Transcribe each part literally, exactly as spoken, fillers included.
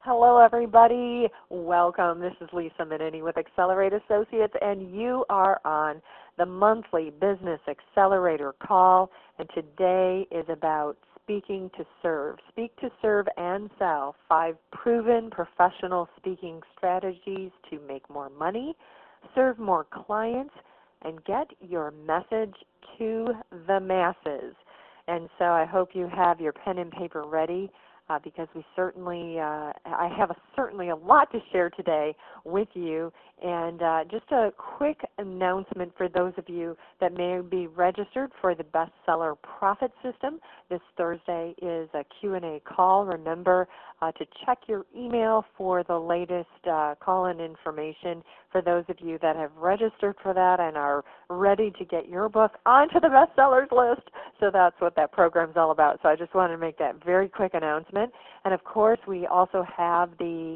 Hello, everybody. Welcome. This is Lisa Minnini with Accelerate Associates, and you are on the monthly Business Accelerator call. And today is about speaking to serve. Speak to serve and sell. Five proven professional speaking strategies to make more money, serve more clients, and get your message to the masses. And so I hope you have your pen and paper ready. Uh, because we certainly, uh, I have a, certainly a lot to share today with you. And uh, just a quick announcement for those of you that may be registered for the Bestseller Profit System. This Thursday is a Q and A call. Remember uh, to check your email for the latest uh, call-in information for those of you that have registered for that and are ready to get your book onto the bestsellers list. So that's what that program's all about. So I just wanted to make that very quick announcement. And of course, we also have the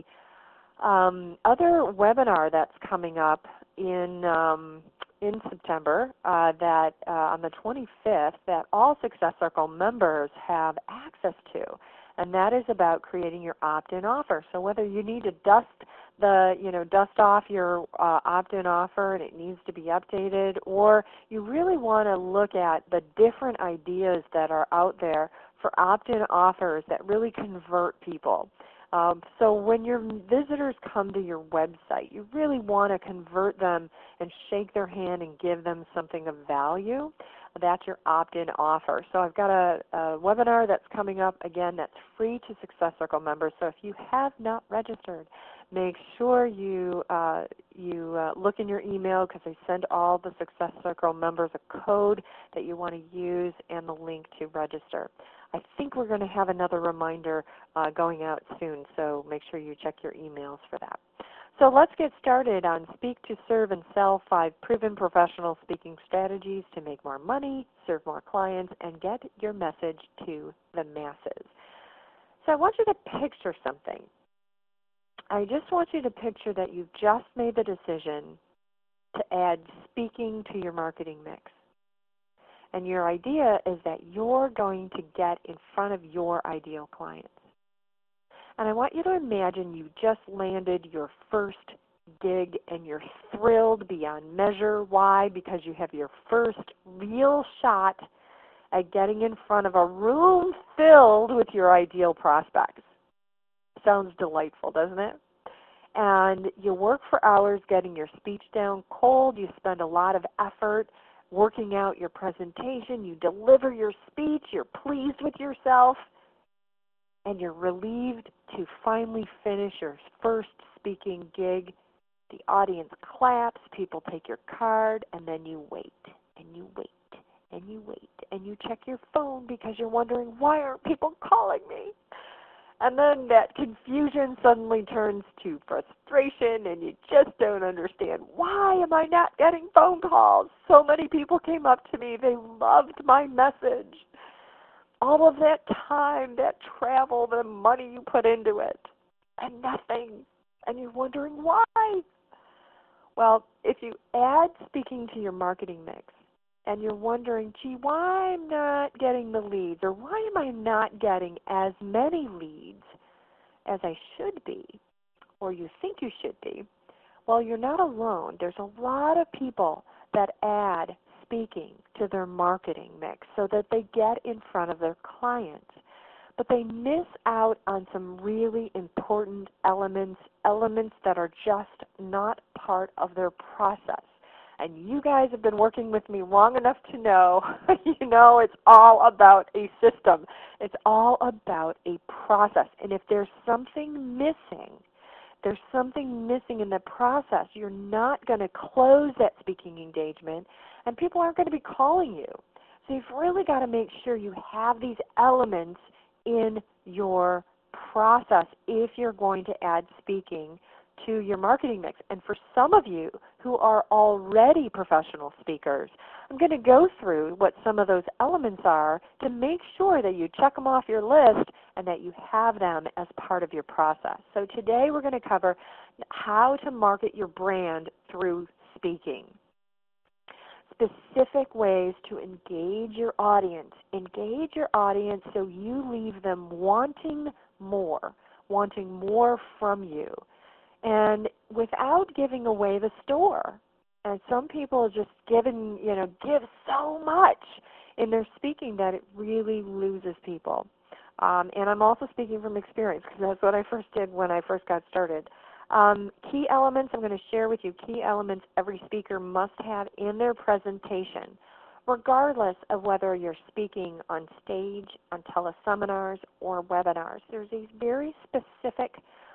um, other webinar that's coming up in um, in September uh, that uh, on the twenty-fifth that all Success Circle members have access to, and that is about creating your opt-in offer. So whether you need to dust the you know dust off your uh, opt-in offer and it needs to be updated, or you really want to look at the different ideas that are out there for opt-in offers that really convert people. Um, so when your visitors come to your website, you really want to convert them and shake their hand and give them something of value. That's your opt-in offer. So I've got a, a webinar that's coming up. Again, that's free to Success Circle members. So if you have not registered, make sure you uh, you uh, look in your email, because I send all the Success Circle members a code that you want to use and the link to register. I think we're going to have another reminder uh, going out soon, so make sure you check your emails for that. So let's get started on Speak to Serve and Sell, five proven professional speaking strategies to make more money, serve more clients, and get your message to the masses. So I want you to picture something. I just want you to picture that you've just made the decision to add speaking to your marketing mix. And your idea is that you're going to get in front of your ideal clients. And I want you to imagine you just landed your first gig and you're thrilled beyond measure. Why? Because you have your first real shot at getting in front of a room filled with your ideal prospects. Sounds delightful, doesn't it? And you work for hours getting your speech down cold. You spend a lot of effort working out your presentation. You deliver your speech. You're pleased with yourself. And you're relieved to finally finish your first speaking gig. The audience claps. People take your card. And then you wait. And you wait. And you wait. And you check your phone because you're wondering, why aren't people calling me? And then that confusion suddenly turns to frustration, and you just don't understand, why am I not getting phone calls? So many people came up to me. They loved my message. All of that time, that travel, the money you put into it, and nothing. And you're wondering why. Well, if you add speaking to your marketing mix, and you're wondering, gee, why I'm not getting the leads, or why am I not getting as many leads as I should be, or you think you should be, well, you're not alone. There's a lot of people that add speaking to their marketing mix so that they get in front of their clients. But they miss out on some really important elements, elements that are just not part of their process. And you guys have been working with me long enough to know, you know, it's all about a system. It's all about a process. And if there's something missing, there's something missing in the process, you're not going to close that speaking engagement, and people aren't going to be calling you. So you've really got to make sure you have these elements in your process if you're going to add speaking to your marketing mix. And for some of you who are already professional speakers, I'm going to go through what some of those elements are to make sure that you check them off your list and that you have them as part of your process. So today we're going to cover how to market your brand through speaking. Specific ways to engage your audience. Engage your audience so you leave them wanting more, wanting more from you, and without giving away the store. And some people just given, you know, give so much in their speaking that it really loses people. Um, and I'm also speaking from experience because that's what I first did when I first got started. Um, key elements, I'm going to share with you key elements every speaker must have in their presentation, regardless of whether you're speaking on stage, on teleseminars, or webinars. There's a very specific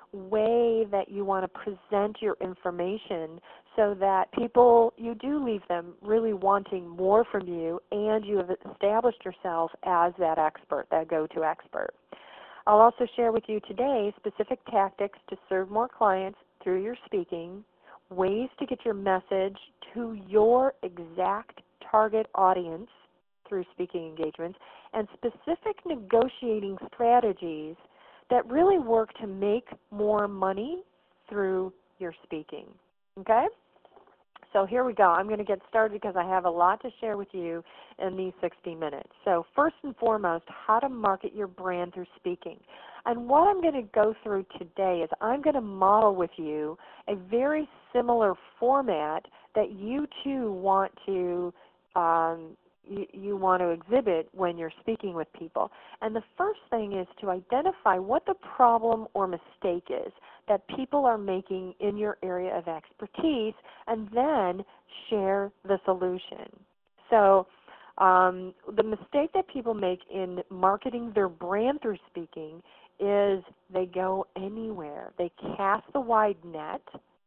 way that you want to present your information so that people, you do leave them really wanting more from you, and you have established yourself as that expert, that go-to expert. I'll also share with you today specific tactics to serve more clients through your speaking, ways to get your message to your exact target audience through speaking engagements, and specific negotiating strategies that really work to make more money through your speaking. Okay? So here we go. I'm going to get started because I have a lot to share with you in these sixty minutes. So first and foremost, how to market your brand through speaking. And what I'm going to go through today is I'm going to model with you a very similar format that you too want to um, you, you want to exhibit when you're speaking with people. And the first thing is to identify what the problem or mistake is that people are making in your area of expertise, and then share the solution. So um, the mistake that people make in marketing their brand through speaking is they go anywhere. They cast the wide net,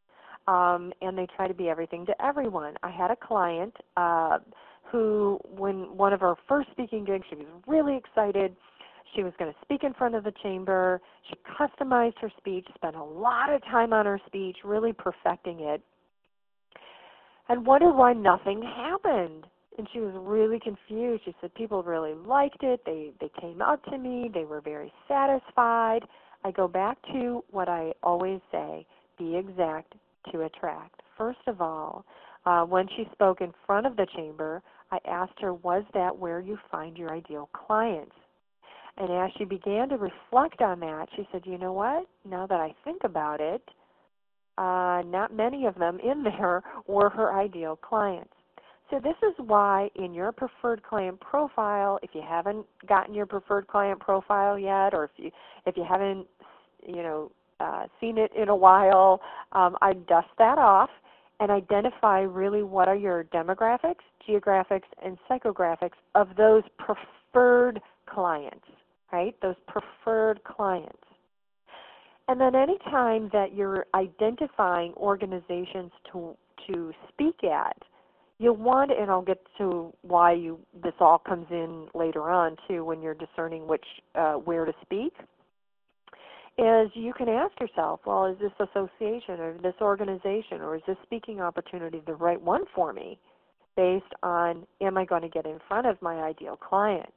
um, and they try to be everything to everyone. I had a client uh, who, when one of our first speaking gigs, she was really excited. She was going to speak in front of the chamber. She customized her speech, spent a lot of time on her speech, really perfecting it, and wondered why nothing happened. And she was really confused. She said people really liked it. They, they came up to me. They were very satisfied. I go back to what I always say, be exact to attract. First of all, uh, when she spoke in front of the chamber, I asked her, was that where you find your ideal clients? And as she began to reflect on that, she said, you know what, now that I think about it, uh, not many of them in there were her ideal clients. So this is why in your preferred client profile, if you haven't gotten your preferred client profile yet, or if you, if you haven't you know, uh, seen it in a while, um, I dust that off and identify really what are your demographics, geographics, and psychographics of those preferred clients. Right, those preferred clients. And then any time that you're identifying organizations to to speak at, you'll want, and I'll get to why you this all comes in later on too when you're discerning which uh, where to speak, is you can ask yourself, well, is this association or this organization or is this speaking opportunity the right one for me based on, am I going to get in front of my ideal clients?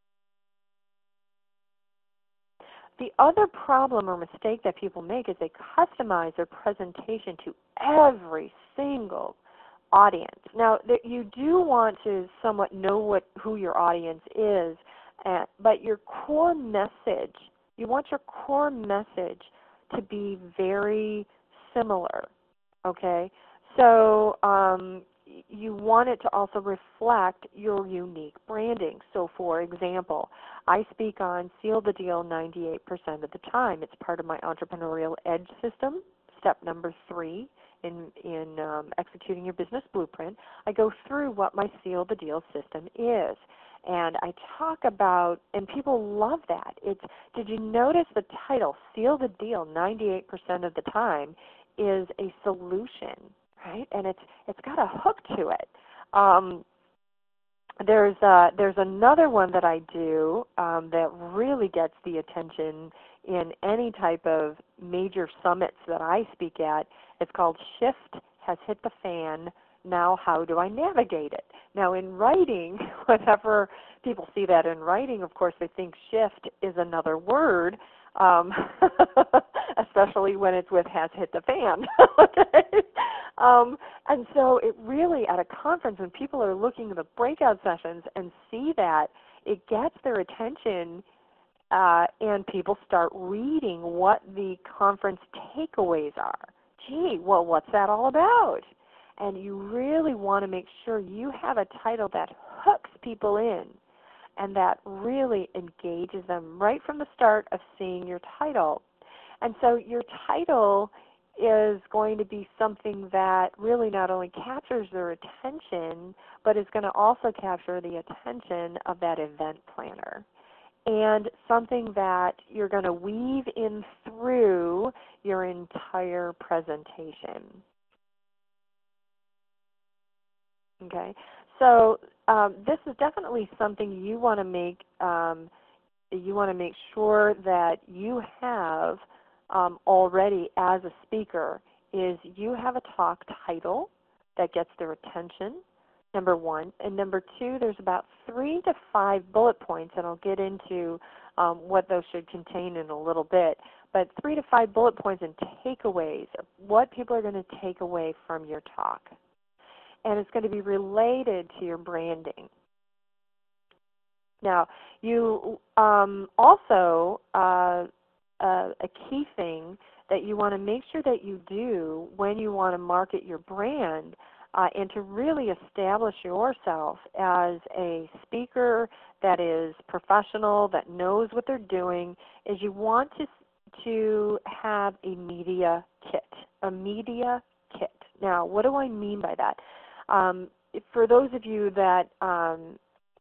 The other problem or mistake that people make is they customize their presentation to every single audience. Now, you do want to somewhat know what who your audience is, uh, but your core message, you want your core message to be very similar, okay? So um, you want it to also reflect your unique branding. So for example, I speak on Seal the Deal ninety-eight percent of the time. It's part of my Entrepreneurial Edge system, step number three in, in um, executing your business blueprint. I go through what my Seal the Deal system is. And I talk about, and people love that. It's, did you notice the title, Seal the Deal ninety-eight percent of the time, is a solution, right? And it's it's got a hook to it. Um, there's uh, there's another one that I do um, that really gets the attention in any type of major summits that I speak at. It's called Shift Has Hit the Fan. Now how do I navigate it? Now in writing, whenever people see that in writing, of course they think shift is another word, um, especially when it's with has hit the fan. Okay? Um, and so it really, at a conference, when people are looking at the breakout sessions and see that, it gets their attention uh, and people start reading what the conference takeaways are. Gee, well, what's that all about? And you really want to make sure you have a title that hooks people in and that really engages them right from the start of seeing your title. And so your title is going to be something that really not only captures their attention, but is going to also capture the attention of that event planner. And something that you're going to weave in through your entire presentation. Okay, so um, this is definitely something you want to make. Um, you want to make sure that you have um, already as a speaker. Is you have a talk title that gets their attention. Number one, and number two, there's about three to five bullet points, and I'll get into um, what those should contain in a little bit. But three to five bullet points and takeaways of what people are going to take away from your talk. And it's going to be related to your branding. Now, you um, also, uh, uh, a key thing that you want to make sure that you do when you want to market your brand uh, and to really establish yourself as a speaker that is professional, that knows what they're doing, is you want to, to have a media kit, a media kit. Now, what do I mean by that? Um, for those of you that um,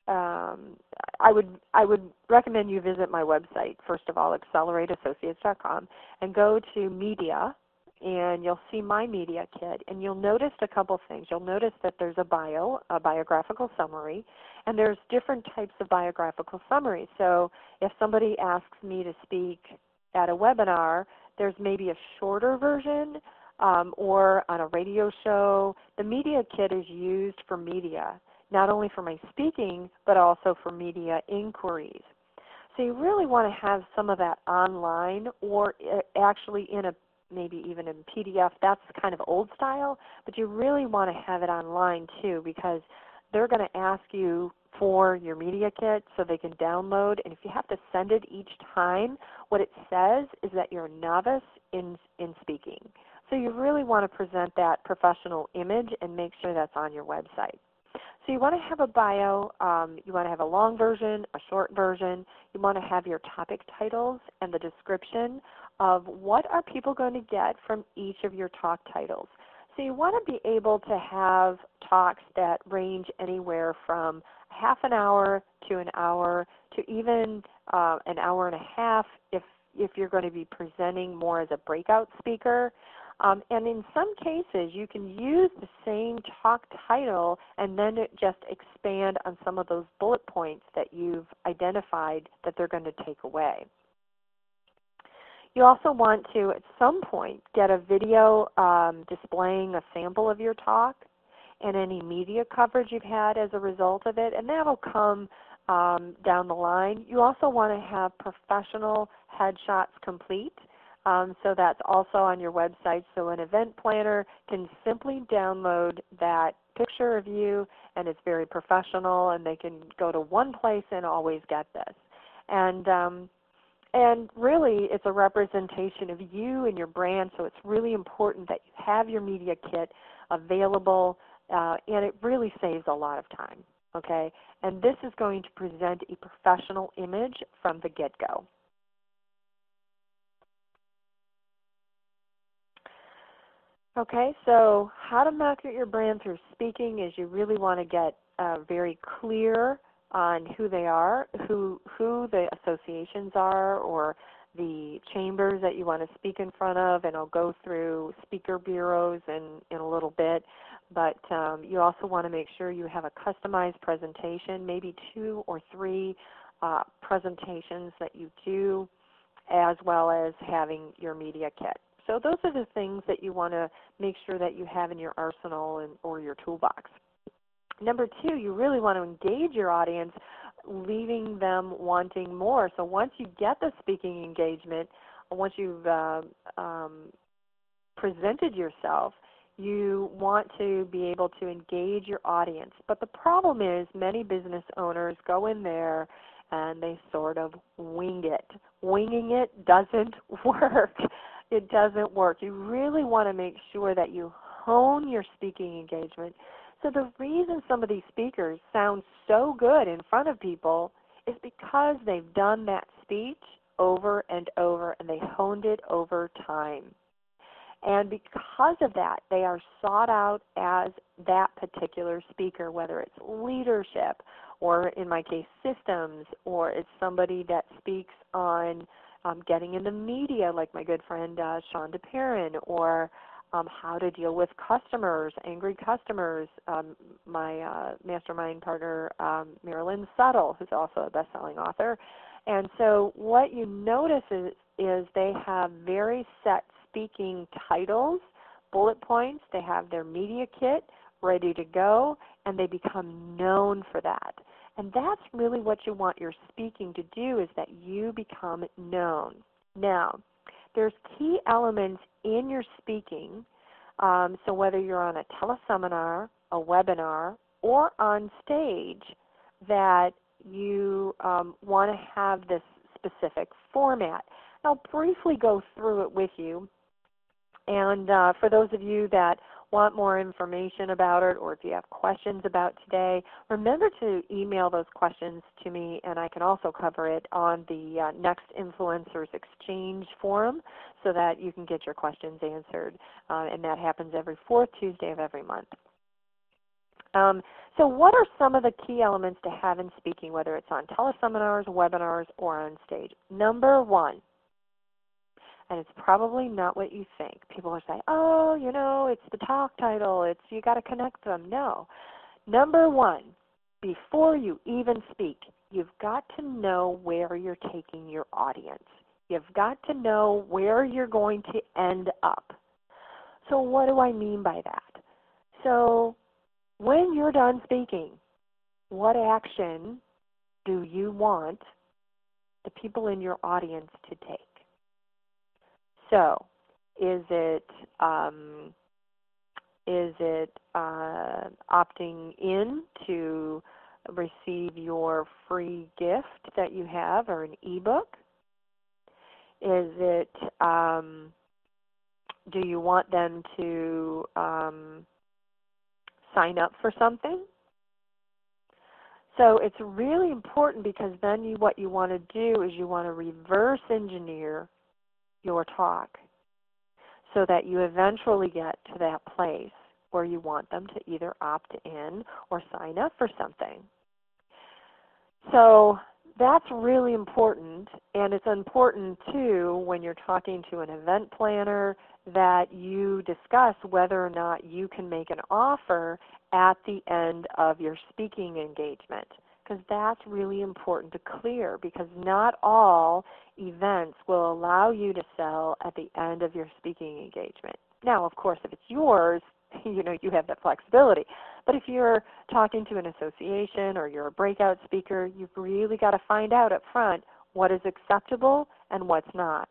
um, I would I would recommend you visit my website, first of all, accelerate associates dot com, and go to media, and you'll see my media kit, and you'll notice a couple things. You'll notice that there's a bio, a biographical summary, and there's different types of biographical summaries. So if somebody asks me to speak at a webinar, there's maybe a shorter version, Um, or on a radio show. The media kit is used for media, not only for my speaking, but also for media inquiries. So you really want to have some of that online or actually in a maybe even in P D F. That's kind of old style, but you really want to have it online too, because they're going to ask you for your media kit so they can download, and if you have to send it each time, what it says is that you're a novice in, in speaking. So you really want to present that professional image and make sure that's on your website. So you want to have a bio, um, you want to have a long version, a short version, you want to have your topic titles and the description of what are people going to get from each of your talk titles. So you want to be able to have talks that range anywhere from half an hour to an hour to even uh, an hour and a half if, if you're going to be presenting more as a breakout speaker. Um, and in some cases, you can use the same talk title and then just expand on some of those bullet points that you've identified that they're going to take away. You also want to, at some point, get a video um, displaying a sample of your talk and any media coverage you've had as a result of it, and that will come um, down the line. You also want to have professional headshots complete. Um, so that's also on your website, so an event planner can simply download that picture of you, and it's very professional, and they can go to one place and always get this. And, um, and really, it's a representation of you and your brand, so it's really important that you have your media kit available, uh, and it really saves a lot of time, okay? And this is going to present a professional image from the get-go. Okay, so how to market your brand through speaking is you really want to get uh, very clear on who they are, who, who the associations are or the chambers that you want to speak in front of, and I'll go through speaker bureaus in, in a little bit. But um, you also want to make sure you have a customized presentation, maybe two or three uh, presentations that you do, as well as having your media kit. So those are the things that you want to make sure that you have in your arsenal and, or your toolbox. Number two, you really want to engage your audience, leaving them wanting more. So once you get the speaking engagement, once you've uh, um, presented yourself, you want to be able to engage your audience. But the problem is many business owners go in there and they sort of wing it. Winging it doesn't work. It doesn't work. You really want to make sure that you hone your speaking engagement. So the reason some of these speakers sound so good in front of people is because they've done that speech over and over, and they honed it over time. And because of that, they are sought out as that particular speaker, whether it's leadership or, in my case, systems, or it's somebody that speaks on um, getting in the media, like my good friend uh, Shonda Perrin, or um, how to deal with customers, angry customers. Um, my uh, mastermind partner, um, Marilyn Suttle, who's also a best-selling author. And so what you notice is, is they have very set speaking titles, bullet points. They have their media kit ready to go, and they become known for that. And that's really what you want your speaking to do, is that you become known. Now, there's key elements in your speaking. Um, so whether you're on a teleseminar, a webinar, or on stage, that you um, want to have this specific format. I'll briefly go through it with you. And uh, for those of you that want more information about it, or if you have questions about today, remember to email those questions to me, and I can also cover it on the uh, Next Influencers Exchange forum so that you can get your questions answered. Uh, and that happens every fourth Tuesday of every month. Um, so what are some of the key elements to have in speaking, whether it's on teleseminars, webinars, or on stage? Number one, and it's probably not what you think. People are saying, oh, you know, it's the talk title. It's you got to connect them. No. Number one, before you even speak, you've got to know where you're taking your audience. You've got to know where you're going to end up. So what do I mean by that? So when you're done speaking, what action do you want the people in your audience to take? So, is it um, is it uh, opting in to receive your free gift that you have, or an ebook? Is it um, do you want them to um, sign up for something? So it's really important, because then you, what you want to do is you want to reverse engineer your talk so that you eventually get to that place where you want them to either opt in or sign up for something. So that's really important, and it's important too when you're talking to an event planner that you discuss whether or not you can make an offer at the end of your speaking engagement, because that's really important to clear, because not all events will allow you to sell at the end of your speaking engagement. Now, of course, if it's yours, you know, you have that flexibility. But if you're talking to an association or you're a breakout speaker, you've really got to find out up front what is acceptable and what's not.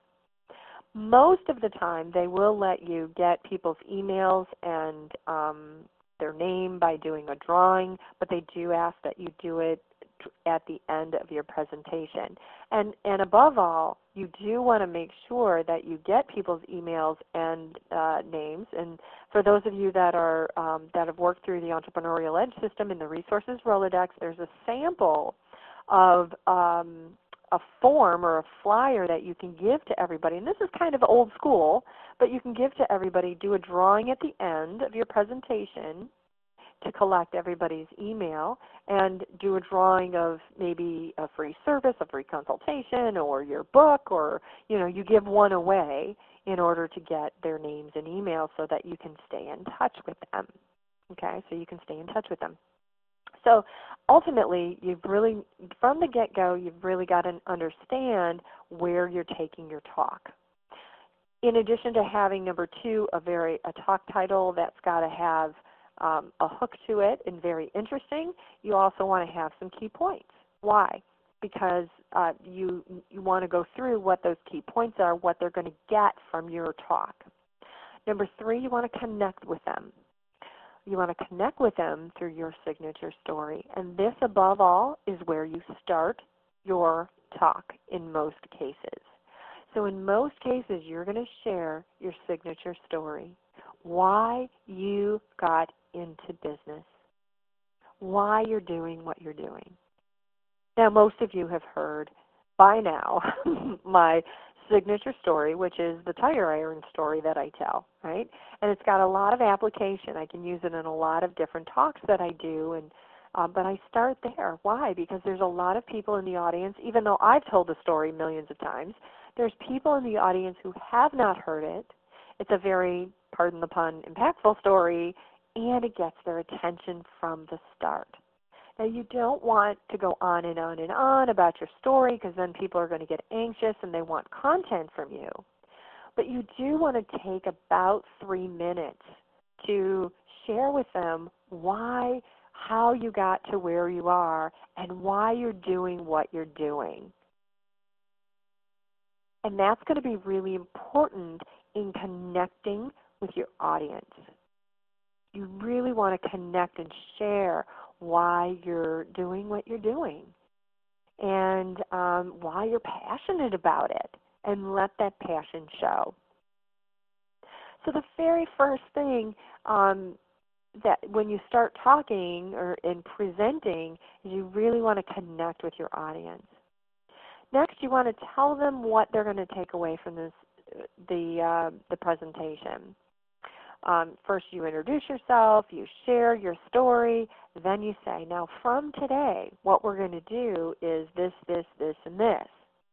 Most of the time, they will let you get people's emails and um, their name by doing a drawing, but they do ask that you do it at the end of your presentation. And, and above all, you do want to make sure that you get people's emails and uh, names. And for those of you that are um, that have worked through the Entrepreneurial Edge system in the Resources Rolodex, there's a sample of um, a form or a flyer that you can give to everybody. And this is kind of old school, but you can give to everybody, do a drawing at the end of your presentation to collect everybody's email, and do a drawing of maybe a free service, a free consultation, or your book, or you know, you give one away in order to get their names and emails so that you can stay in touch with them. Okay, so you can stay in touch with them. So ultimately, you've really, from the get-go, you've really got to understand where you're taking your talk. In addition to having, number two, a very a talk title that's got to have Um, a hook to it and very interesting, you also want to have some key points. Why? Because uh, you, you want to go through what those key points are, what they're going to get from your talk. Number three, you want to connect with them. You want to connect with them through your signature story. And this, above all, is where you start your talk in most cases. So in most cases, you're going to share your signature story, why you got into business, why you're doing what you're doing. Now, most of you have heard by now my signature story, which is the tire iron story that I tell, right? And it's got a lot of application. I can use it in a lot of different talks that I do, and um, but I start there. Why? Because there's a lot of people in the audience, even though I've told the story millions of times, there's people in the audience who have not heard it. It's a very, pardon the pun, impactful story, and it gets their attention from the start. Now, you don't want to go on and on and on about your story because then people are going to get anxious and they want content from you. But you do want to take about three minutes to share with them why, how you got to where you are and why you're doing what you're doing. And that's going to be really important in connecting with your audience. You really want to connect and share why you're doing what you're doing and um, why you're passionate about it, and let that passion show. So the very first thing um, that when you start talking or in presenting is you really want to connect with your audience. Next, you want to tell them what they're going to take away from this, the, uh, the presentation. Um, first, you introduce yourself, you share your story, then you say, now from today, what we're going to do is this, this, this, and this.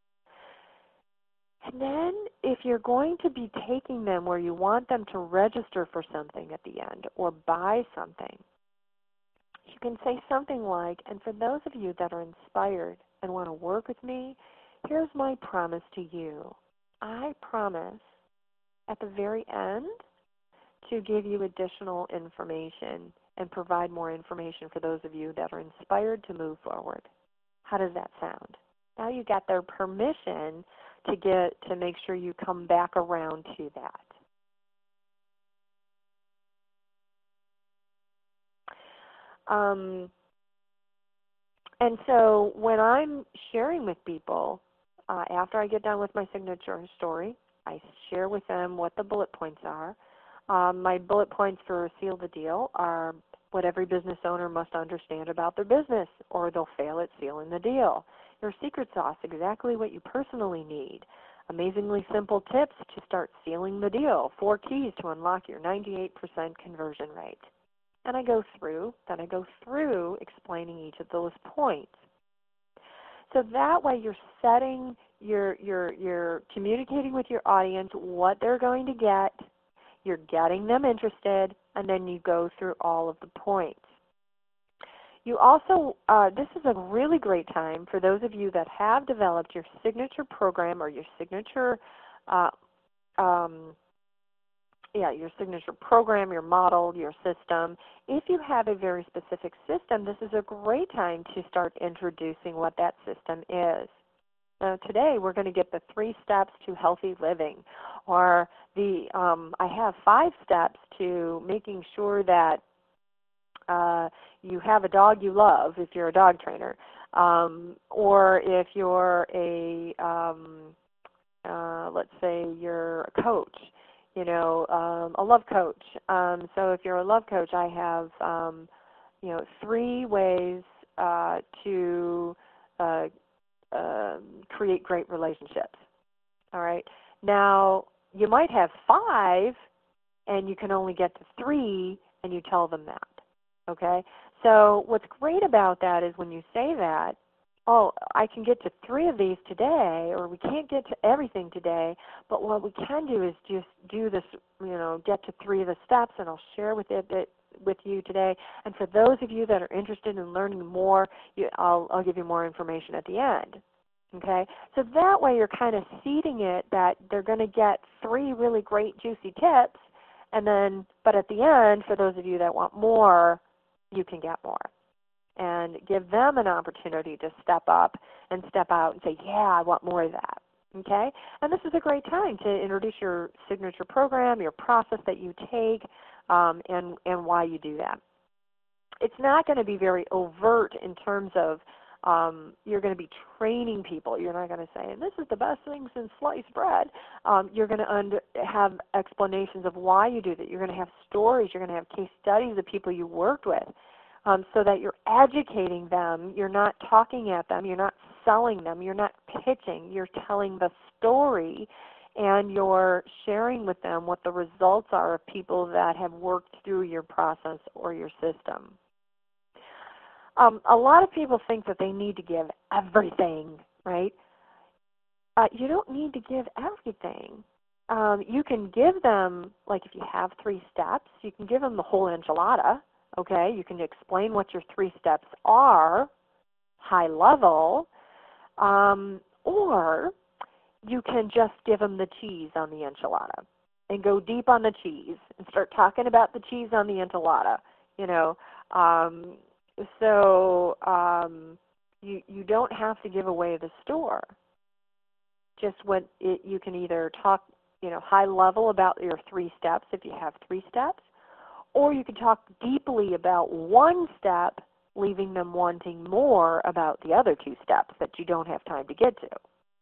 And then if you're going to be taking them where you want them to register for something at the end or buy something, you can say something like, and for those of you that are inspired and want to work with me, here's my promise to you. I promise at the very end to give you additional information and provide more information for those of you that are inspired to move forward. How does that sound? Now you got their permission to get to make sure you come back around to that. Um, and so when I'm sharing with people, uh, after I get done with my signature story, I share with them what the bullet points are. Um, my bullet points for Seal the Deal are what every business owner must understand about their business, or they'll fail at sealing the deal. Your secret sauce, exactly what you personally need. Amazingly simple tips to start sealing the deal. Four keys to unlock your ninety-eight percent conversion rate. And I go through, then I go through explaining each of those points. So that way you're setting, you're, you're, you're communicating with your audience what they're going to get, you're getting them interested, and then you go through all of the points. You also, uh, this is a really great time for those of you that have developed your signature program or your signature, uh, um, yeah, your signature program, your model, your system. If you have a very specific system, this is a great time to start introducing what that system is. Now today we're going to get the three steps to healthy living, or the um, I have five steps to making sure that uh, you have a dog you love if you're a dog trainer, um, or if you're a um, uh, let's say you're a coach, you know, um, a love coach. Um, so if you're a love coach, I have um, you know three ways uh, to uh, Um, create great relationships. All right. Now, you might have five, and you can only get to three, and you tell them that. Okay. So what's great about that is when you say that, oh, I can get to three of these today, or we can't get to everything today, but what we can do is just do this, you know, get to three of the steps, and I'll share with it that with you today. And for those of you that are interested in learning more, you, I'll, I'll give you more information at the end. Okay? So that way you're kind of seeding it that they're going to get three really great juicy tips, and then, but at the end, for those of you that want more, you can get more. And give them an opportunity to step up and step out and say, yeah, I want more of that. Okay? And this is a great time to introduce your signature program, your process that you take, um, and, and why you do that. It's not going to be very overt in terms of Um, you're going to be training people. You're not going to say, and this is the best thing since sliced bread. Um, you're going to under, have explanations of why you do that. You're going to have stories. You're going to have case studies of people you worked with, um, so that you're educating them. You're not talking at them. You're not selling them. You're not pitching. You're telling the story, and you're sharing with them what the results are of people that have worked through your process or your system. Um, a lot of people think that they need to give everything, right? Uh, you don't need to give everything. Um, you can give them, like if you have three steps, you can give them the whole enchilada, okay? You can explain what your three steps are, high level, um, or you can just give them the cheese on the enchilada and go deep on the cheese and start talking about the cheese on the enchilada, you know. Um, so um, you, you don't have to give away the store. Just what it, you can either talk, you know, high level about your three steps if you have three steps, or you can talk deeply about one step, leaving them wanting more about the other two steps that you don't have time to get to.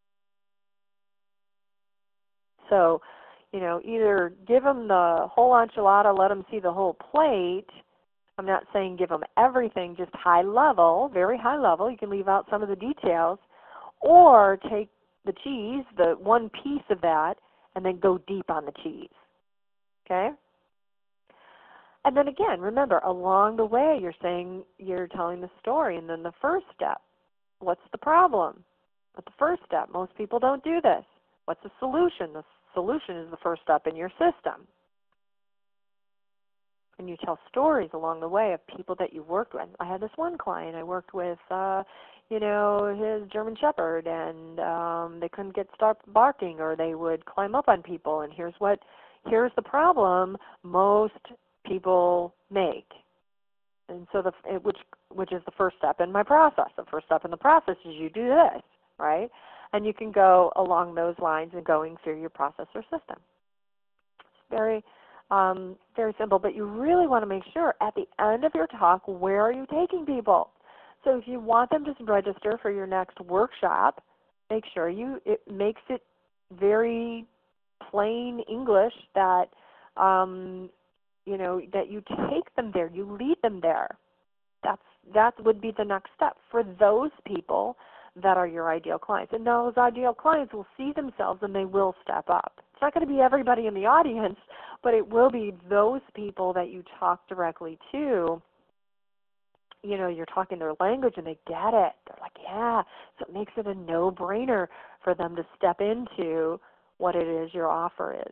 So, you know, either give them the whole enchilada, let them see the whole plate. I'm not saying give them everything, just high level, very high level. You can leave out some of the details, or take the cheese, the one piece of that, and then go deep on the cheese, okay? And then again, remember, along the way, you're saying, you're telling the story, and then the first step, what's the problem? But the first step, most people don't do this. What's the solution? The solution is the first step in your system. And you tell stories along the way of people that you worked with. I had this one client I worked with, uh, you know, his German Shepherd, and um, they couldn't get stop barking, or they would climb up on people. And here's what, here's the problem most people make. And so, the which which is the first step in my process. The first step in the process is you do this, right? And you can go along those lines and going through your process or system. It's very Um, very simple, but you really want to make sure at the end of your talk, where are you taking people? So if you want them to register for your next workshop, make sure you, it makes it very plain English that, um, you know, that you take them there, you lead them there. That's, that would be the next step for those people that are your ideal clients. And those ideal clients will see themselves and they will step up. It's not going to be everybody in the audience, but it will be those people that you talk directly to. You know, you're talking their language and they get it. They're like, yeah. So it makes it a no-brainer for them to step into what it is your offer is.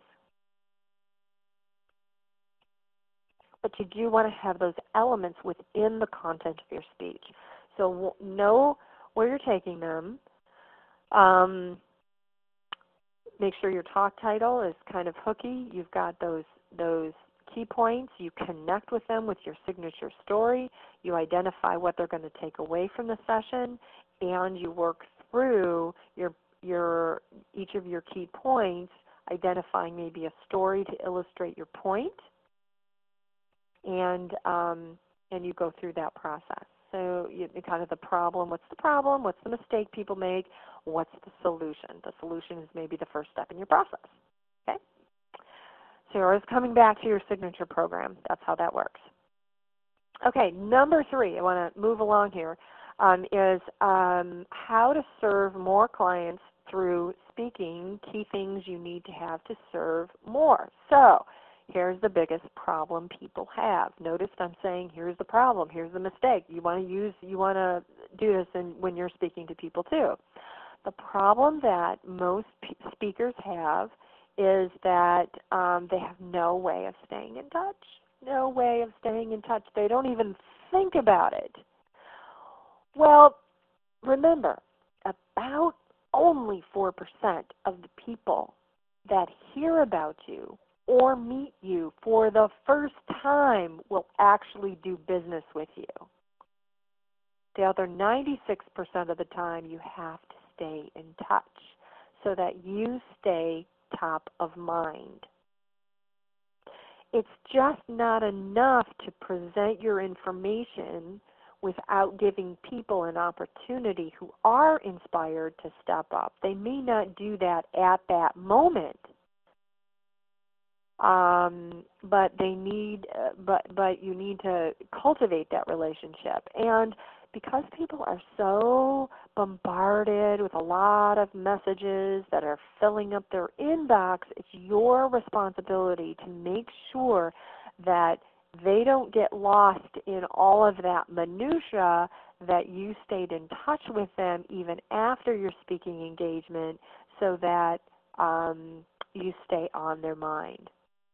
But you do want to have those elements within the content of your speech. So know where you're taking them. Um, make sure your talk title is kind of hooky. You've got those those key points. You connect with them with your signature story. You identify what they're going to take away from the session, and you work through your your each of your key points, identifying maybe a story to illustrate your point, and um, and you go through that process. So you, kind of the problem, what's the problem, what's the mistake people make, what's the solution? The solution is maybe the first step in your process. Okay? So you're always coming back to your signature program. That's how that works. Okay, number three, I want to move along here, um, is um, how to serve more clients through speaking, key things you need to have to serve more. So here's the biggest problem people have. Notice I'm saying here's the problem, here's the mistake. You want to use, you want to do this in, when you're speaking to people too. The problem that most speakers have is that um, they have no way of staying in touch. No way of staying in touch. They don't even think about it. Well, remember, about only four percent of the people that hear about you or meet you for the first time will actually do business with you. The other ninety-six percent of the time you have to stay in touch so that you stay top of mind. It's just not enough to present your information without giving people an opportunity who are inspired to step up. They may not do that at that moment, um, but they need, uh, but but you need to cultivate that relationship. And because people are so bombarded with a lot of messages that are filling up their inbox, it's your responsibility to make sure that they don't get lost in all of that minutia, that you stayed in touch with them even after your speaking engagement, so that um, you stay on their mind.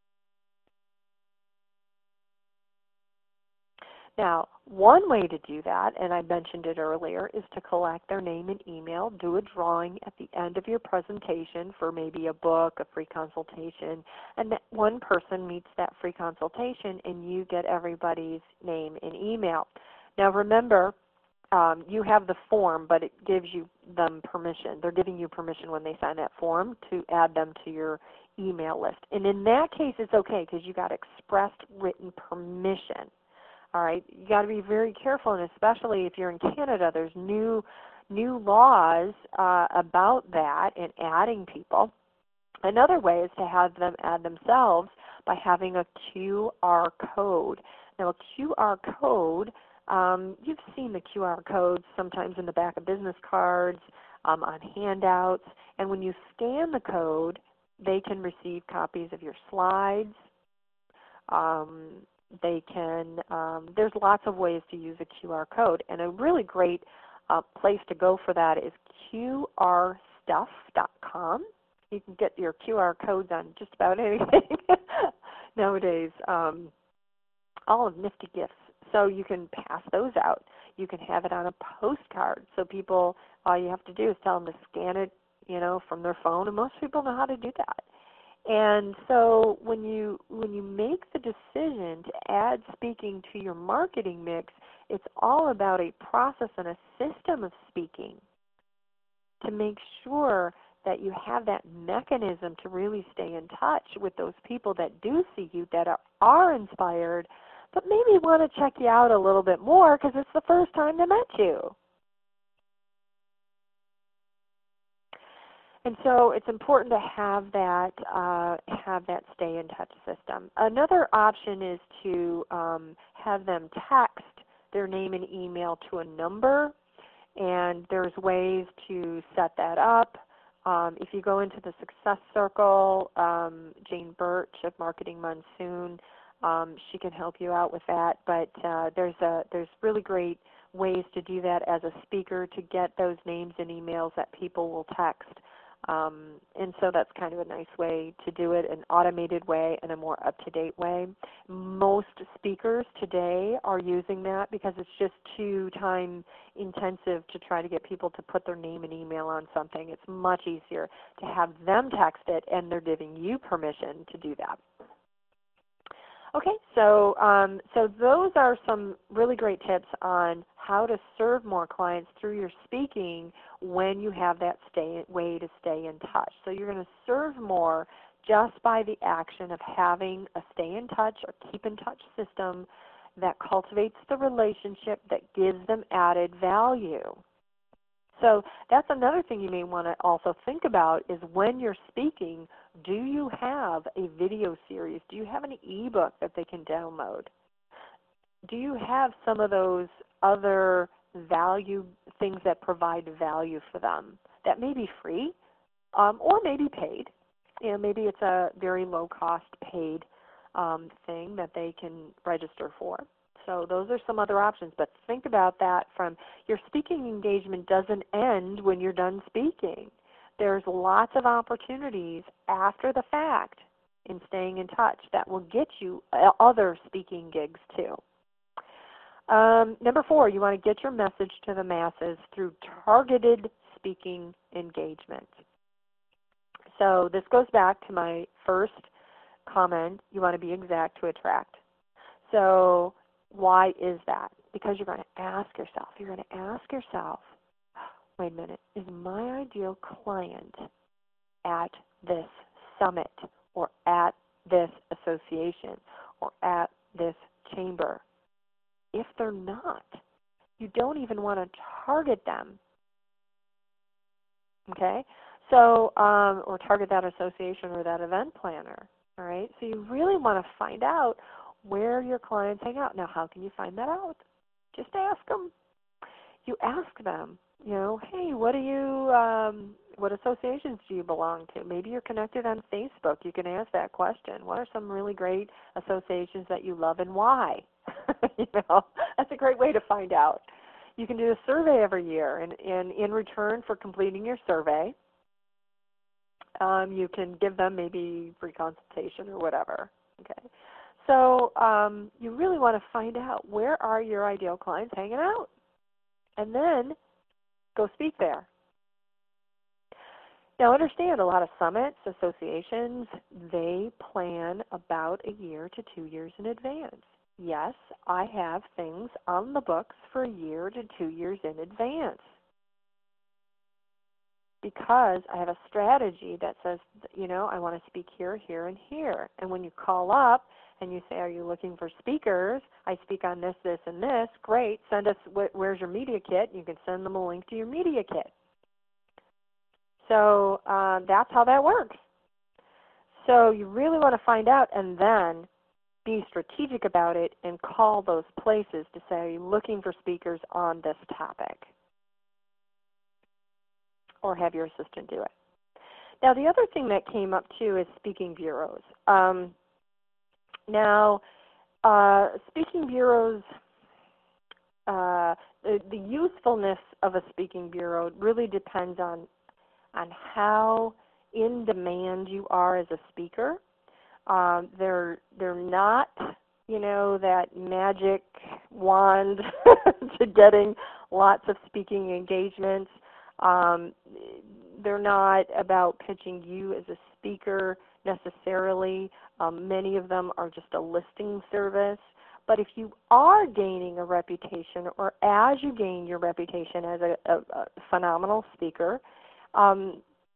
Now, one way to do that, and I mentioned it earlier, is to collect their name and email, do a drawing at the end of your presentation for maybe a book, a free consultation, and that one person meets that free consultation and you get everybody's name and email. Now remember, um, you have the form, but it gives you them permission. They're giving you permission when they sign that form to add them to your email list. And in that case, it's okay because you got expressed written permission. All right, you got to be very careful, and especially if you're in Canada, there's new new laws uh, about that and adding people. Another way is to have them add themselves by having a Q R code. Now, a Q R code, um, you've seen the Q R codes sometimes in the back of business cards, um, on handouts, and when you scan the code, they can receive copies of your slides. Um, They can, um, there's lots of ways to use a Q R code, and a really great uh, place to go for that is Q R stuff dot com. You can get your Q R codes on just about anything nowadays, um, all of nifty gifts. So you can pass those out. You can have it on a postcard, so people, all you have to do is tell them to scan it, you know, from their phone, and most people know how to do that. And so when you when you make the decision to add speaking to your marketing mix, it's all about a process and a system of speaking to make sure that you have that mechanism to really stay in touch with those people that do see you, that are, are inspired, but maybe want to check you out a little bit more because it's the first time they met you. And so it's important to have that uh, have that stay in touch system. Another option is to um, have them text their name and email to a number, and there's ways to set that up. Um, if you go into the Success Circle, um, Jane Birch of Marketing Monsoon, um, she can help you out with that. But uh, there's a there's really great ways to do that as a speaker to get those names and emails that people will text. Um, and so that's kind of a nice way to do it, an automated way and a more up-to-date way. Most speakers today are using that because it's just too time intensive to try to get people to put their name and email on something. It's much easier to have them text it, and they're giving you permission to do that. Okay, so um, so those are some really great tips on how to serve more clients through your speaking when you have that stay, way to stay in touch. So you're going to serve more just by the action of having a stay in touch or keep in touch system that cultivates the relationship, that gives them added value. So that's another thing you may want to also think about is when you're speaking, do you have a video series? Do you have an ebook that they can download? Do you have some of those other value things that provide value for them that may be free um, or maybe paid? You know, maybe it's a very low-cost paid um, thing that they can register for. So those are some other options, but think about that from your speaking engagement doesn't end when you're done speaking. There's lots of opportunities after the fact in staying in touch that will get you other speaking gigs too. Um, number four, you want to get your message to the masses through targeted speaking engagement. So this goes back to my first comment, you want to be exact to attract. So why is that? Because you're going to ask yourself, you're going to ask yourself, wait a minute, is my ideal client at this summit or at this association or at this chamber? If they're not, You don't even want to target them. Okay? So, um, or target that association or that event planner. All right? So you really want to find out where your clients hang out. Now, how can you find that out? Just ask them. You ask them, you know, hey, what do you, um, what associations do you belong to? Maybe you're connected on Facebook. You can ask that question. What are some really great associations that you love and why? You know, that's a great way to find out. You can do a survey every year, and, and in return for completing your survey, um, you can give them maybe free consultation or whatever. Okay, so um, you really want to find out where are your ideal clients hanging out, and then go speak there. Now understand, a lot of summits, associations, they plan about a year to two years in advance. Yes, I have things on the books for a year to two years in advance because I have a strategy that says, you know, I want to speak here, here, and here. And when you call up and you say, are you looking for speakers? I speak on this, this, and this. Great. Send us, where's your media kit? You can send them a link to your media kit. So uh, that's how that works. So you really want to find out and then be strategic about it and call those places to say, are you looking for speakers on this topic? Or have your assistant do it. Now the other thing that came up too is speaking bureaus. Um, now uh, speaking bureaus, uh, the, the usefulness of a speaking bureau really depends on on how in demand you are as a speaker. Um, they're they're not, you know, that magic wand to getting lots of speaking engagements. Um, they're not about pitching you as a speaker necessarily. Um, many of them are just a listing service. But if you are gaining a reputation, or as you gain your reputation as a, a, a phenomenal speaker, Um,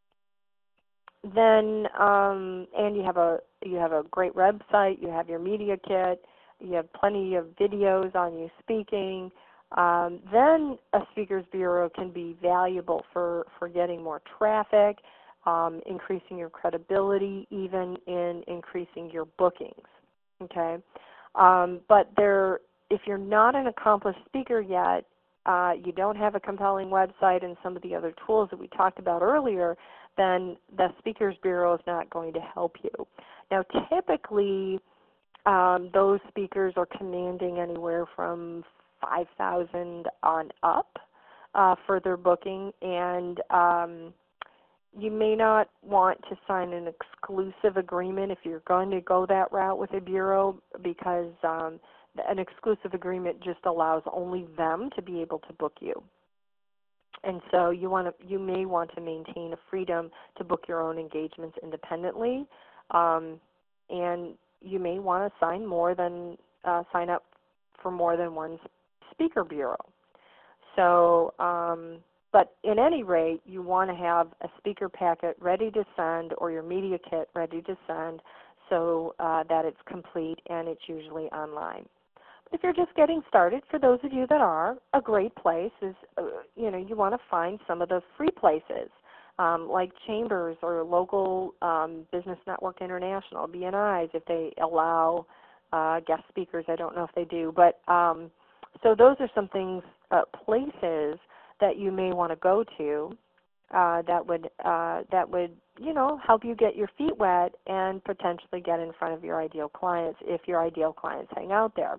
then um, and you have a you have a great website, you have your media kit, you have plenty of videos on you speaking, um, then a speakers bureau can be valuable for, for getting more traffic, um, increasing your credibility, even in increasing your bookings. Okay, um, but there, if you're not an accomplished speaker yet, Uh, you don't have a compelling website and some of the other tools that we talked about earlier, then the Speakers Bureau is not going to help you. Now typically um, those speakers are commanding anywhere from five thousand dollars on up uh, for their booking, and um, you may not want to sign an exclusive agreement if you're going to go that route with a bureau, because um, an exclusive agreement just allows only them to be able to book you. And so you want to, you may want to maintain a freedom to book your own engagements independently, um, and you may want to sign more than uh, sign up for more than one speaker bureau. So, um, but in any rate, you want to have a speaker packet ready to send, or your media kit ready to send, so uh, that it's complete, and it's usually online. If you're just getting started, for those of you that are, a great place is, uh, you know, you want to find some of the free places, um, like Chambers or local um, Business Network International, B N Is, if they allow uh, guest speakers. I don't know if they do. But um, so those are some things, uh, places that you may want to go to uh, that would, uh, that would, you know, help you get your feet wet and potentially get in front of your ideal clients if your ideal clients hang out there.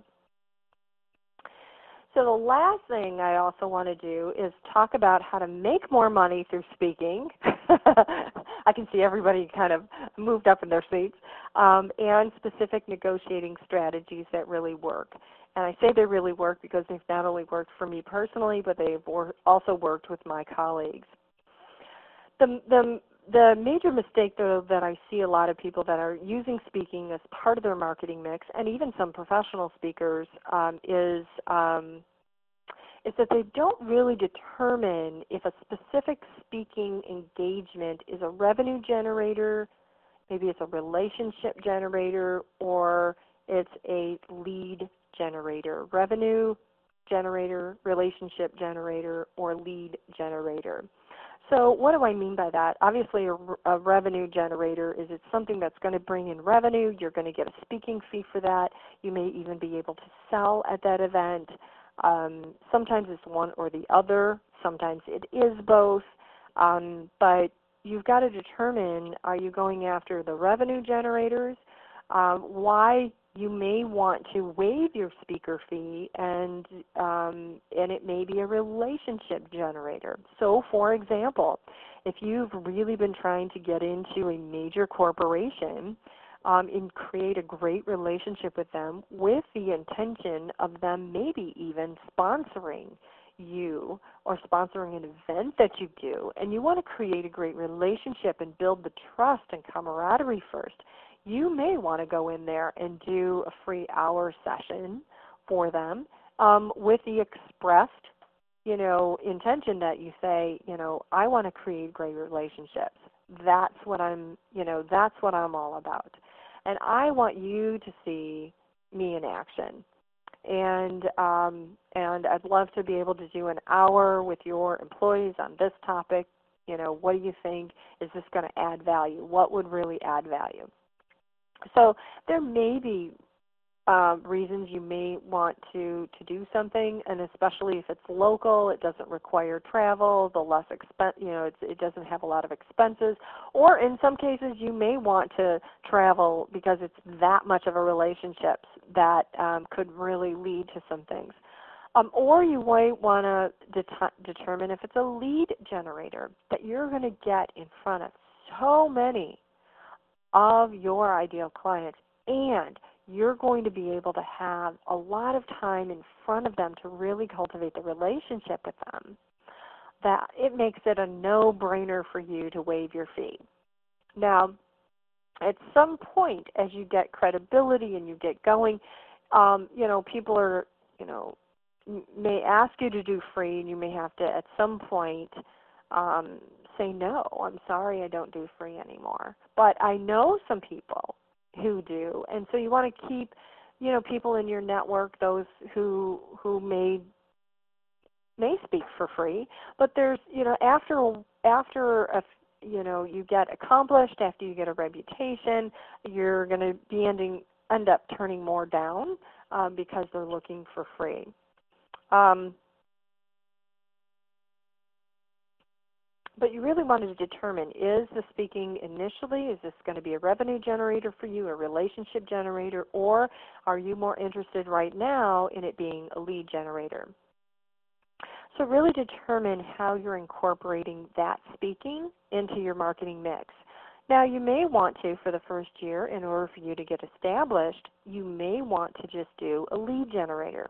So the last thing I also want to do is talk about how to make more money through speaking. I can see everybody kind of moved up in their seats, um, and specific negotiating strategies that really work. And I say they really work because they've not only worked for me personally, but they've wor- also worked with my colleagues. The, the, the major mistake, though, that I see a lot of people that are using speaking as part of their marketing mix, and even some professional speakers, um, is, um, is that they don't really determine if a specific speaking engagement is a revenue generator, maybe it's a relationship generator, or it's a lead generator. Revenue generator, relationship generator, or lead generator. So what do I mean by that? Obviously, a, a revenue generator is it's something that's going to bring in revenue. You're going to get a speaking fee for that. You may even be able to sell at that event. Um, sometimes it's one or the other. Sometimes it is both. Um, but you've got to determine, are you going after the revenue generators? Um, why you may want to waive your speaker fee, and um, and it may be a relationship generator. So, for example, if you've really been trying to get into a major corporation um, and create a great relationship with them with the intention of them maybe even sponsoring you or sponsoring an event that you do, and you want to create a great relationship and build the trust and camaraderie first, you may want to go in there and do a free hour session for them um, with the expressed, you know, intention that you say, you know, I want to create great relationships. That's what I'm, you know, that's what I'm all about. And I want you to see me in action. And um, and I'd love to be able to do an hour with your employees on this topic. You know, what do you think? Is this going to add value? What would really add value? So there may be uh, reasons you may want to, to do something, and especially if it's local, it doesn't require travel, the less expen you know, it's, it doesn't have a lot of expenses. Or in some cases, you may want to travel because it's that much of a relationship that um, could really lead to some things. Um, or you might want to det determine if it's a lead generator, that you're going to get in front of so many of your ideal clients, and you're going to be able to have a lot of time in front of them to really cultivate the relationship with them, that it makes it a no-brainer for you to waive your fee. Now, at some point, as you get credibility and you get going, um, you know, people are, you know, may ask you to do free, and you may have to, at some point, um, say, no, I'm sorry, I don't do free anymore. But I know some people who do, and so you want to keep, you know, people in your network, those who who may may speak for free. But there's, you know, after after a, you know, you get accomplished, after you get a reputation, you're going to be ending end up turning more down um, because they're looking for free. Um, But you really wanted to determine, is the speaking initially, is this going to be a revenue generator for you, a relationship generator, or are you more interested right now in it being a lead generator? So really determine how you're incorporating that speaking into your marketing mix. Now, you may want to, for the first year, in order for you to get established, you may want to just do a lead generator.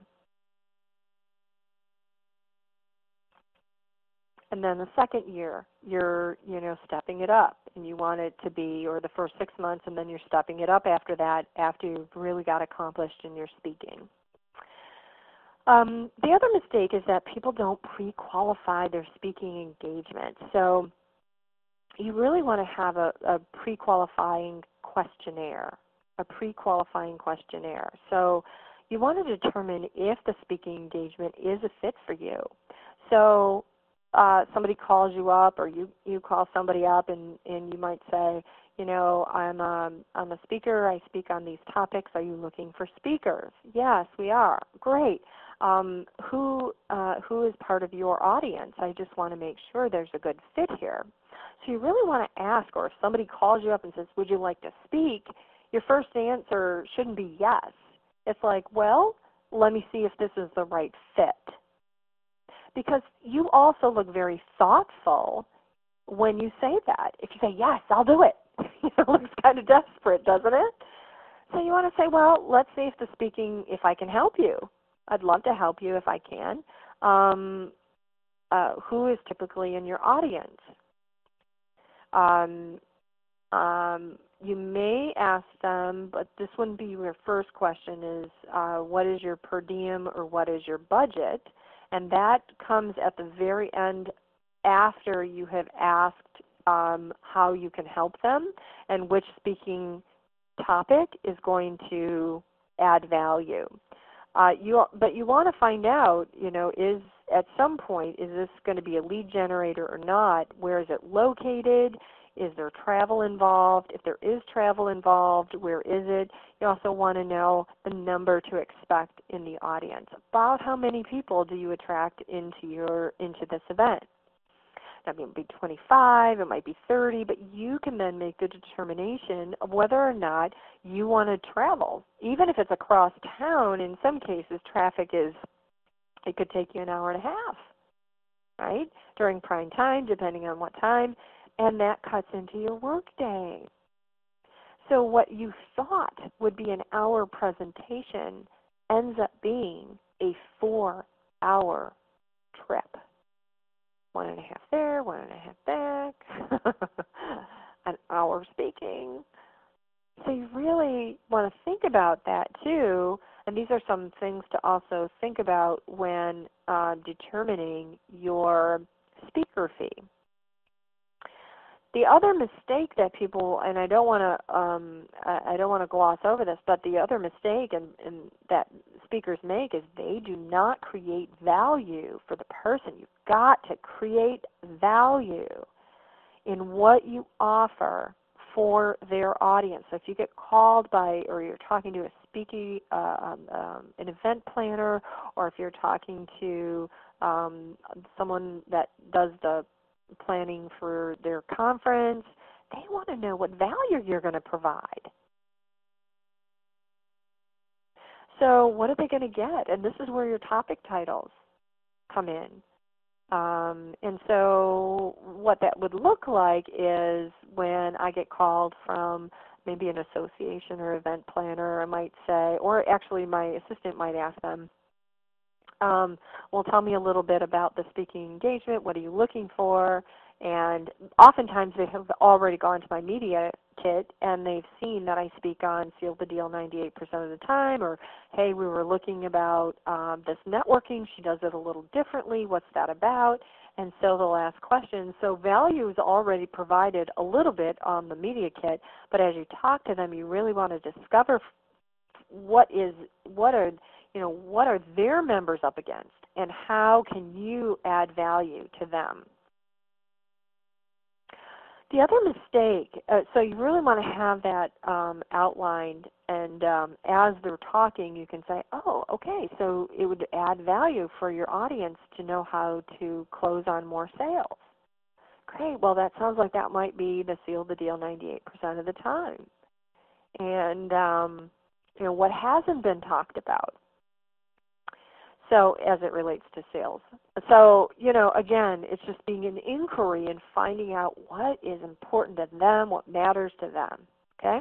And then the second year, you're, you know, stepping it up, and you want it to be, or the first six months, and then you're stepping it up after that, after you've really got accomplished in your speaking. Um, the other mistake is that people don't pre-qualify their speaking engagement. So you really want to have a, a pre-qualifying questionnaire, a pre-qualifying questionnaire. So you want to determine if the speaking engagement is a fit for you. So Uh, somebody calls you up, or you, you call somebody up, and, and you might say, you know, I'm, um, I'm a speaker. I speak on these topics. Are you looking for speakers? Yes, we are. Great. Um, who, uh, who is part of your audience? I just want to make sure there's a good fit here. So you really want to ask, or if somebody calls you up and says, would you like to speak, your first answer shouldn't be yes. It's like, well, let me see if this is the right fit. Because you also look very thoughtful when you say that. If you say, yes, I'll do it, it looks kind of desperate, doesn't it? So you want to say, well, let's see if the speaking, if I can help you. I'd love to help you if I can. Um, uh, who is typically in your audience? Um, um, you may ask them, but this wouldn't be your first question, is uh, what is your per diem or what is your budget? And that comes at the very end after you have asked um, how you can help them and which speaking topic is going to add value. Uh, you, but you want to find out, you know, is at some point, is this going to be a lead generator or not? Where is it located? Is there travel involved? If there is travel involved, where is it? You also want to know the number to expect in the audience. About how many people do you attract into your into this event? I mean, it might be twenty-five, it might be thirty, but you can then make the determination of whether or not you want to travel. Even if it's across town, in some cases traffic is, it could take you an hour and a half, right? During prime time, depending on what time, and that cuts into your workday. So what you thought would be an hour presentation ends up being a four-hour trip. One and a half there, one and a half back, an hour speaking. So you really want to think about that too, and these are some things to also think about when uh, determining your speaker fee. The other mistake that people, and I don't want to, um, I don't want to gloss over this, but the other mistake and, and that speakers make is they do not create value for the person. You've got to create value in what you offer for their audience. So if you get called by, or you're talking to a speaking, uh, um, um, an event planner, or if you're talking to um, someone that does the planning for their conference, they want to know what value you're going to provide. So what are they going to get? And this is where your topic titles come in. Um, and so what that would look like is when I get called from maybe an association or event planner, I might say, or actually my assistant might ask them, Um, well, tell me a little bit about the speaking engagement. What are you looking for? And oftentimes they have already gone to my media kit and they've seen that I speak on Seal the Deal ninety-eight percent of the time, or, hey, we were looking about um, this networking. She does it a little differently. What's that about? And so they'll ask questions. So value is already provided a little bit on the media kit, but as you talk to them, you really want to discover what is, what are, you know, what are their members up against, and how can you add value to them? The other mistake, uh, so you really want to have that um, outlined, and um, as they're talking, you can say, oh, okay, so it would add value for your audience to know how to close on more sales. Great, well, that sounds like that might be the Seal the Deal ninety-eight percent of the time. And, um, you know, what hasn't been talked about? So as it relates to sales. So, you know, again, it's just being an inquiry and finding out what is important to them, what matters to them, okay?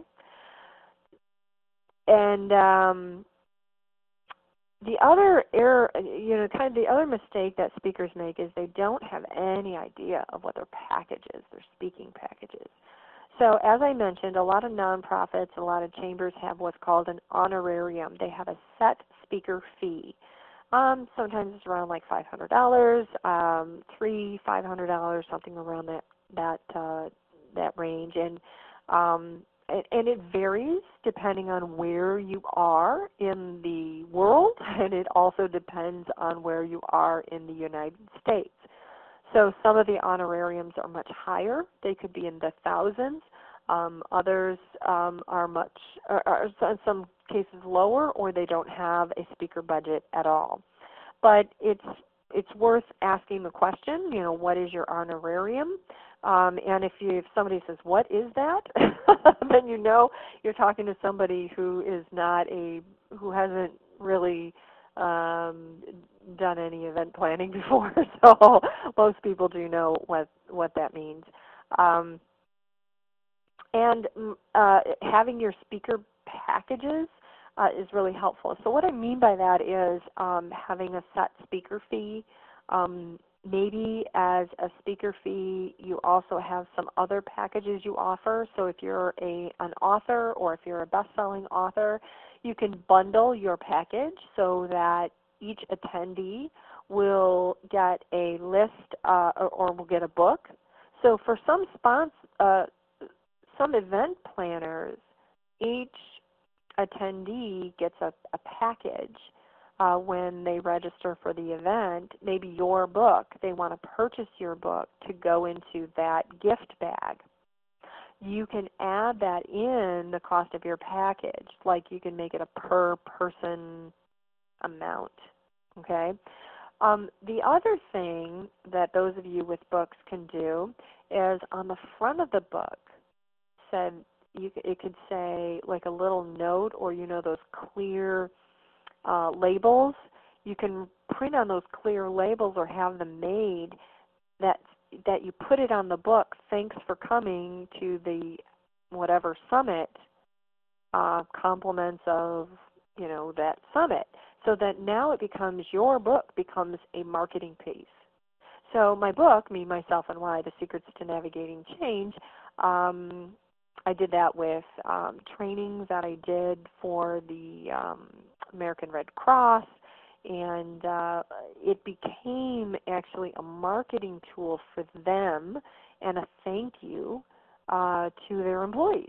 And um, the other error, you know, kind of the other mistake that speakers make is they don't have any idea of what their package is, their speaking package is. So as I mentioned, a lot of nonprofits, a lot of chambers have what's called an honorarium. They have a set speaker fee. Um, sometimes it's around like five hundred dollars, um, three, five hundred dollars, something around that that uh, that range, and um, and, and it varies depending on where you are in the world, and it also depends on where you are in the United States. So some of the honorariums are much higher; they could be in the thousands. Um, others um, are much, are, are in some cases lower, or they don't have a speaker budget at all. But it's it's worth asking the question. You know, what is your honorarium? Um, and if you if somebody says, "What is that?" then you know you're talking to somebody who is not a who hasn't really um, done any event planning before. So most people do know what what that means. Um, And uh, having your speaker packages uh, is really helpful. So what I mean by that is um, having a set speaker fee. Um, maybe as a speaker fee, you also have some other packages you offer. So if you're a, an author, or if you're a best-selling author, you can bundle your package so that each attendee will get a list uh, or, or will get a book. So for some sponsors, uh, some event planners, each attendee gets a, a package uh, when they register for the event, maybe your book, they want to purchase your book to go into that gift bag. You can add that in the cost of your package, like you can make it a per person amount, okay? Um, the other thing that those of you with books can do is on the front of the book, said you, it could say like a little note, or you know those clear uh, labels. You can print on those clear labels or have them made that that you put it on the book. Thanks for coming to the whatever summit. Uh, compliments of you know that summit. So that now it becomes, your book becomes a marketing piece. So my book, Me, Myself, and Why, The Secrets to Navigating Change, um, I did that with um, trainings that I did for the um, American Red Cross, and uh, it became actually a marketing tool for them and a thank you uh, to their employees.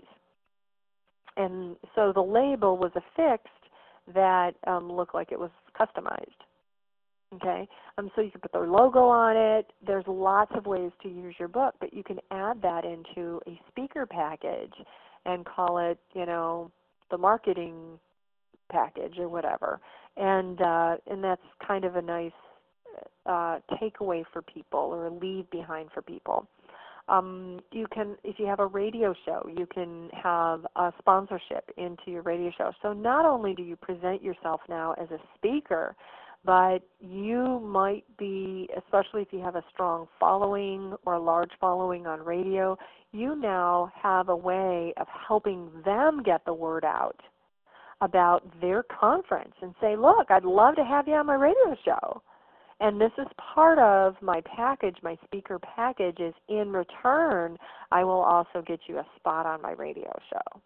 And so the label was affixed that um, looked like it was customized. Okay, um, so you can put their logo on it. There's lots of ways to use your book, but you can add that into a speaker package and call it, you know, the marketing package or whatever. And uh, and that's kind of a nice uh, takeaway for people, or a leave behind for people. Um, you can, if you have a radio show, you can have a sponsorship into your radio show. So not only do you present yourself now as a speaker, but you might be, especially if you have a strong following or a large following on radio, you now have a way of helping them get the word out about their conference and say, look, I'd love to have you on my radio show. And this is part of my package, my speaker package, is in return, I will also get you a spot on my radio show.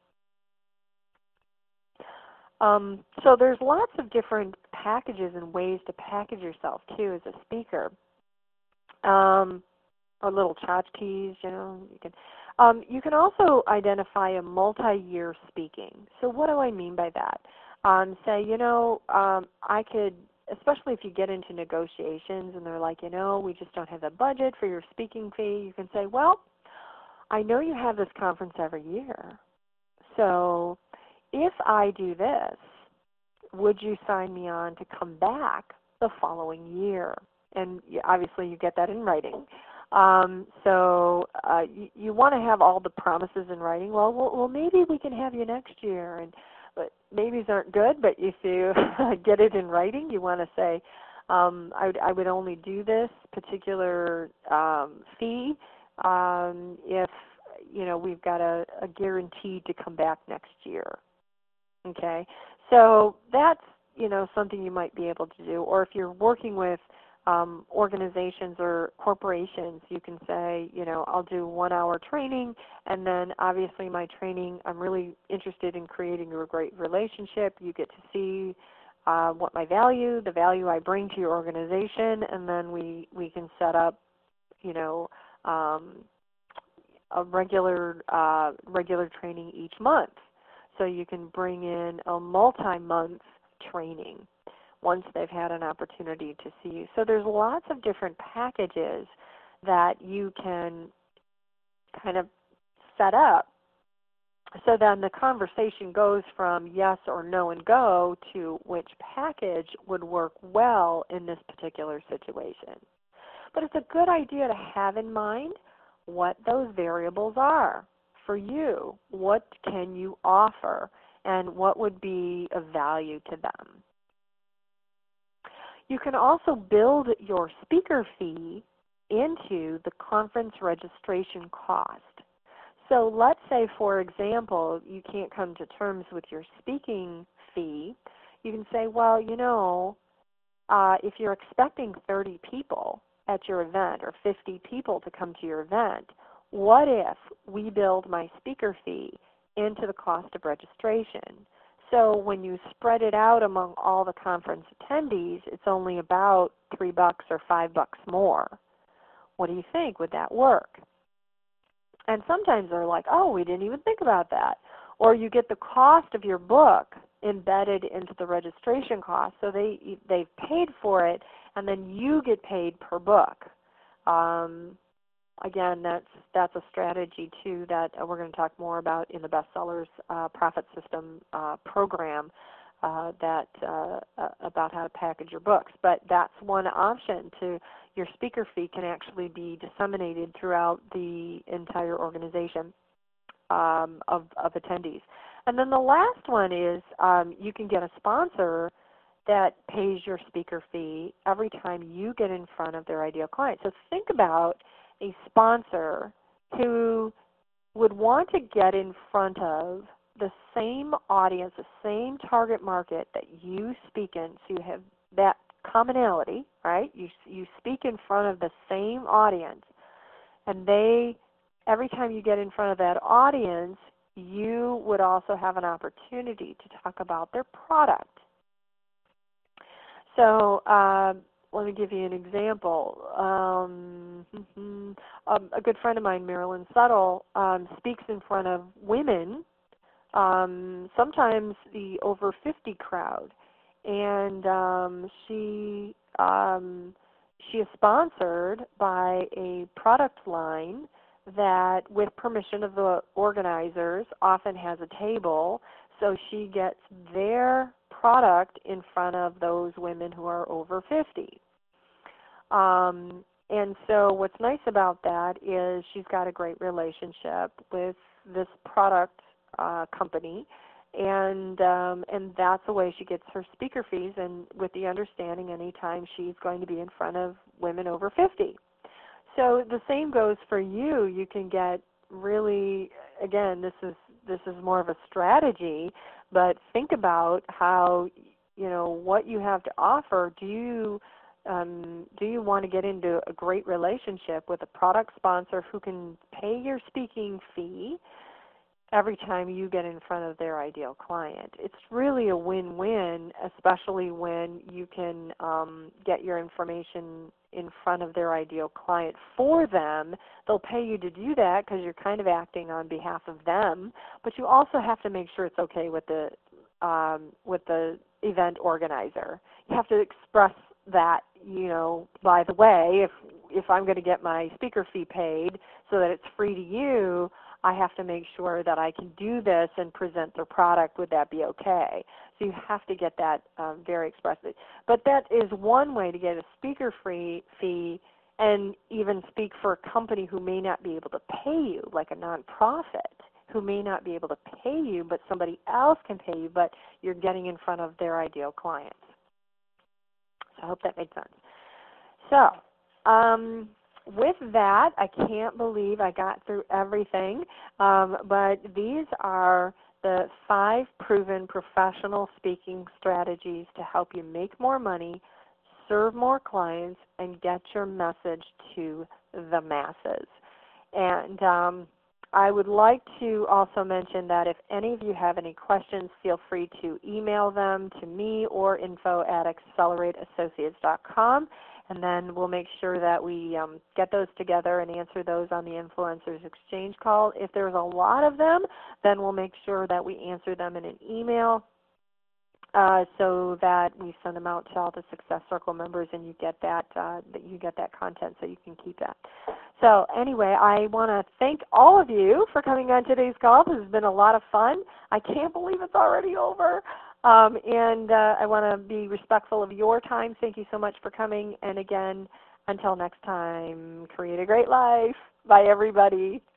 Um, so there's lots of different packages and ways to package yourself, too, as a speaker. Um, or little tchotchkes, you know. You can, um, you can also identify a multi-year speaking. So what do I mean by that? Um, say, you know, um, I could, especially if you get into negotiations and they're like, you know, we just don't have the budget for your speaking fee, you can say, well, I know you have this conference every year, so if I do this, would you sign me on to come back the following year? And obviously you get that in writing. Um, so uh, you, you want to have all the promises in writing. Well, well, well, maybe we can have you next year. And but maybes aren't good, but if you get it in writing, you want to say, um, I, would, I would only do this particular um, fee um, if, you know, we've got a, a guarantee to come back next year. Okay, so that's, you know, something you might be able to do. Or if you're working with um, organizations or corporations, you can say, you know, I'll do one hour training, and then obviously my training, I'm really interested in creating a great relationship. You get to see uh, what my value, the value I bring to your organization, and then we, we can set up, you know, um, a regular, uh, regular training each month. So you can bring in a multi-month training once they've had an opportunity to see you. So there's lots of different packages that you can kind of set up. So then the conversation goes from yes or no and go to which package would work well in this particular situation. But it's a good idea to have in mind what those variables are for you. What can you offer, and what would be of value to them? You can also build your speaker fee into the conference registration cost. So let's say, for example, you can't come to terms with your speaking fee. You can say, well, you know, uh, if you're expecting thirty people at your event or fifty people to come to your event, what if we build my speaker fee into the cost of registration? So when you spread it out among all the conference attendees, it's only about three bucks or five bucks more. What do you think? Would that work? And sometimes they're like, oh, we didn't even think about that. Or you get the cost of your book embedded into the registration cost. So they, they've paid for it, and then you get paid per book. Um, again, that's, that's a strategy, too, that we're going to talk more about in the Bestsellers uh, Profit System uh, program uh, that uh, uh, about how to package your books. But that's one option. To your speaker fee can actually be disseminated throughout the entire organization um, of, of attendees. And then the last one is um, you can get a sponsor that pays your speaker fee every time you get in front of their ideal client. So think about a sponsor who would want to get in front of the same audience, the same target market that you speak in, so you have that commonality, right? You, you speak in front of the same audience, and they, every time you get in front of that audience, you would also have an opportunity to talk about their product. So uh, let me give you an example. Um, um, a good friend of mine, Marilyn Suttle, um, speaks in front of women, um, sometimes the over fifty crowd, and um, she um, she is sponsored by a product line that, with permission of the organizers, often has a table, so she gets their product in front of those women who are over fifty. Um, and so what's nice about that is she's got a great relationship with this product uh, company, and um, and that's the way she gets her speaker fees, and with the understanding anytime she's going to be in front of women over fifty. So the same goes for you. You can get really, again, this is this is more of a strategy, but think about how, you know, what you have to offer. Do you um, do you want to get into a great relationship with a product sponsor who can pay your speaking fee every time you get in front of their ideal client? It's really a win-win, especially when you can um, get your information in front of their ideal client for them. They'll pay you to do that because you're kind of acting on behalf of them, but you also have to make sure it's okay with the um, with the event organizer. You have to express that, you know, by the way, if if I'm going to get my speaker fee paid so that it's free to you, I have to make sure that I can do this and present their product. Would that be okay? So you have to get that um, very expressly. But that is one way to get a speaker free fee and even speak for a company who may not be able to pay you, like a nonprofit who may not be able to pay you, but somebody else can pay you, but you're getting in front of their ideal clients. So I hope that made sense. So um, with that, I can't believe I got through everything, um, but these are the five proven professional speaking strategies to help you make more money, serve more clients, and get your message to the masses. And um, I would like to also mention that if any of you have any questions, feel free to email them to me or info at accelerate associates dot com. And then we'll make sure that we um, get those together and answer those on the Influencers Exchange call. If there's a lot of them, then we'll make sure that we answer them in an email uh, so that we send them out to all the Success Circle members, and you get that uh, that you get that content so you can keep that. So anyway, I want to thank all of you for coming on today's call. This has been a lot of fun. I can't believe it's already over. Um, and uh, I want to be respectful of your time. Thank you so much for coming. And again, until next time, create a great life. Bye, everybody.